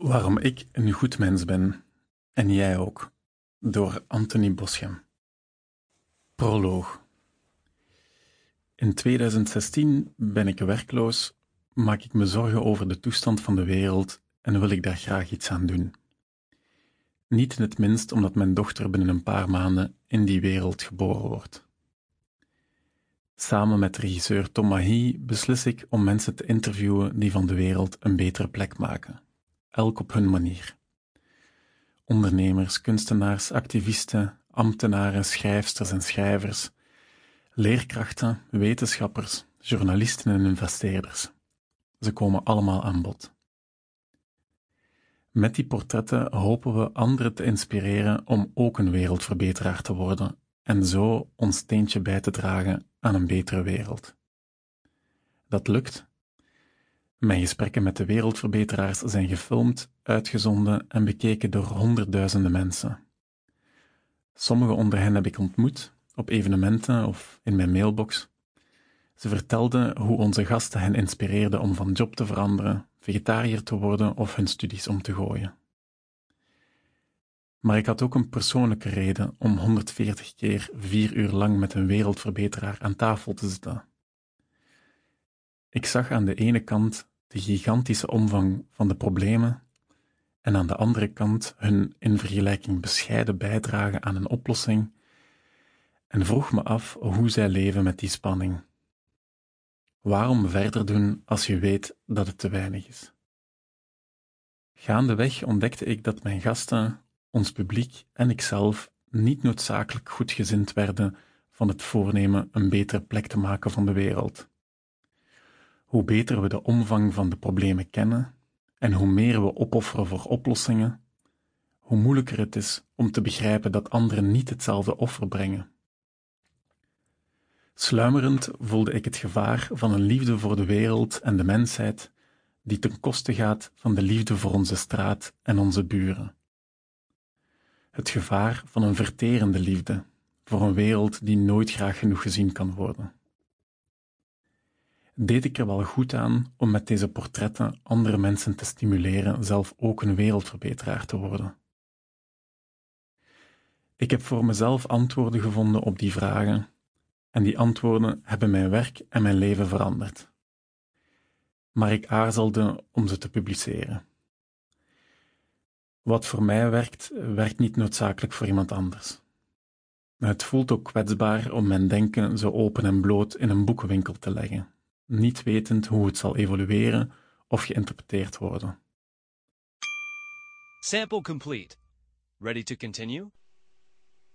Waarom ik een goed mens ben, en jij ook, door Anthony Boschem. Proloog. In 2016 ben ik werkloos, maak ik me zorgen over de toestand van de wereld en wil ik daar graag iets aan doen. Niet in het minst omdat mijn dochter binnen een paar maanden in die wereld geboren wordt. Samen met regisseur Tom Mahy beslis ik om mensen te interviewen die van de wereld een betere plek maken. Elk op hun manier. Ondernemers, kunstenaars, activisten, ambtenaren, schrijfsters en schrijvers, leerkrachten, wetenschappers, journalisten en investeerders. Ze komen allemaal aan bod. Met die portretten hopen we anderen te inspireren om ook een wereldverbeteraar te worden en zo ons steentje bij te dragen aan een betere wereld. Dat lukt. Mijn gesprekken met de wereldverbeteraars zijn gefilmd, uitgezonden en bekeken door honderdduizenden mensen. Sommige onder hen heb ik ontmoet, op evenementen of in mijn mailbox. Ze vertelden hoe onze gasten hen inspireerden om van job te veranderen, vegetariër te worden of hun studies om te gooien. Maar ik had ook een persoonlijke reden om 140 keer 4 uur lang met een wereldverbeteraar aan tafel te zitten. Ik zag aan de ene kant de gigantische omvang van de problemen en aan de andere kant hun in vergelijking bescheiden bijdrage aan een oplossing en vroeg me af hoe zij leven met die spanning. Waarom verder doen als je weet dat het te weinig is? Gaandeweg ontdekte ik dat mijn gasten, ons publiek en ikzelf niet noodzakelijk goedgezind werden van het voornemen een betere plek te maken van de wereld. Hoe beter we de omvang van de problemen kennen en hoe meer we opofferen voor oplossingen, hoe moeilijker het is om te begrijpen dat anderen niet hetzelfde offer brengen. Sluimerend voelde ik het gevaar van een liefde voor de wereld en de mensheid die ten koste gaat van de liefde voor onze straat en onze buren. Het gevaar van een verterende liefde voor een wereld die nooit graag genoeg gezien kan worden. Deed ik er wel goed aan om met deze portretten andere mensen te stimuleren zelf ook een wereldverbeteraar te worden? Ik heb voor mezelf antwoorden gevonden op die vragen en die antwoorden hebben mijn werk en mijn leven veranderd. Maar ik aarzelde om ze te publiceren. Wat voor mij werkt, werkt niet noodzakelijk voor iemand anders. Het voelt ook kwetsbaar om mijn denken zo open en bloot in een boekenwinkel te leggen, niet wetend hoe het zal evolueren of geïnterpreteerd worden. Sample complete. Ready to continue?